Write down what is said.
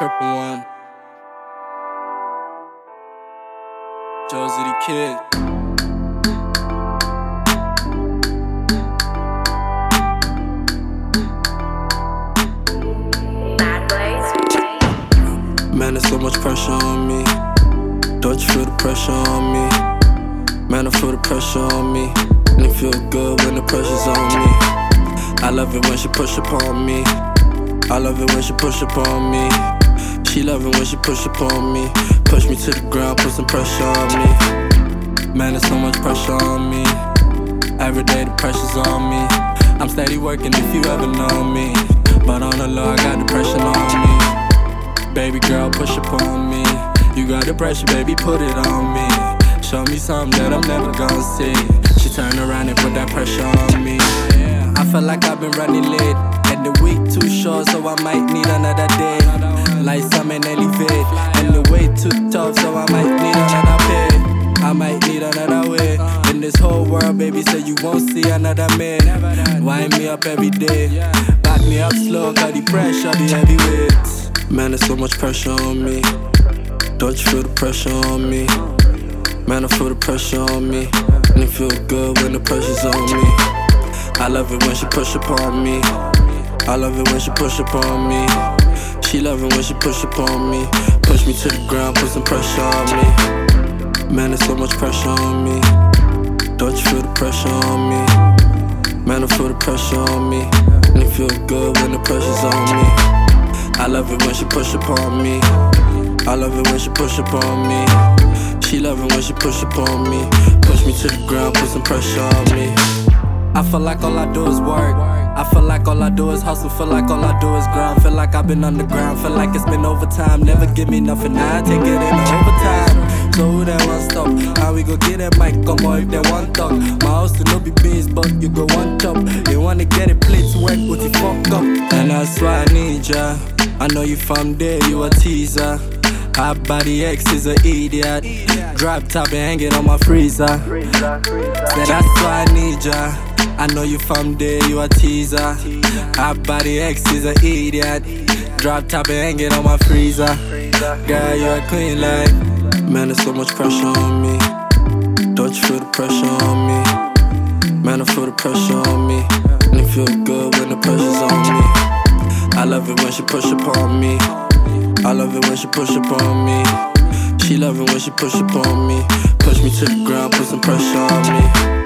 trippin' one. Josie the Kid. Man, there's so much pressure on me. Don't you feel the pressure on me? Man, I feel the pressure on me. And it feel good when the pressure's on me. I love it when she push upon me. I love it when she push upon me. She love it when she push upon me. Push me to the ground, put some pressure on me. Man, there's so much pressure on me. Every day the pressure's on me. I'm steady working if you ever know me. But on the low, I got depression on me. Baby girl, push upon me. You got the pressure, baby, put it on me. Show me something that I'm never gonna see. She turn around and put that pressure on me. I feel like I've been running late, and the week too short, so I might need another day. Like something elevate, and the way too tough, so I might need another pay. I might need another way. In this whole world, baby, say you won't see another man. Wind me up every day, back me up slow, cause the pressure be heavyweight. Man, there's so much pressure on me. Don't you feel the pressure on me? Man, I feel the pressure on me. And it feel good when the pressure's on me. I love it when she push upon me. I love it when she push upon me. She love it when she push upon me. Push me to the ground, put some pressure on me. Man, there's so much pressure on me. Don't you feel the pressure on me? Man, I feel the pressure on me. And it feel good when the pressure's on me. I love it when she push upon me. I love it when she push upon me. She love it when she push upon me. Push me to the ground, put some pressure on me. I feel like all I do is work. I feel like all I do is hustle. Feel like all I do is grind. Feel like I've been underground. Feel like it's been overtime. Never give me nothing, now I take it in overtime. So who that want stop? How we go get that mic? Come on if they want talk. My house to no be beans, but you go one chop. They wanna get it plates work, but you fuck up. And that's why I need ya. I know you from there, you a teaser. Hot body X is a idiot. Drop top and hang it on my freezer. Said that's why I need ya. I know you from there, you a teaser. Hot body X is a idiot. Drop top and hang it on my freezer. Girl, you a clean like. Man, there's so much pressure on me. Don't you feel the pressure on me? Man, I feel the pressure on me. And it feel good when the pressure's on me. I love it when she push upon me. I love it when she push upon me. She love it when she push upon me. Push me to the ground, put some pressure on me.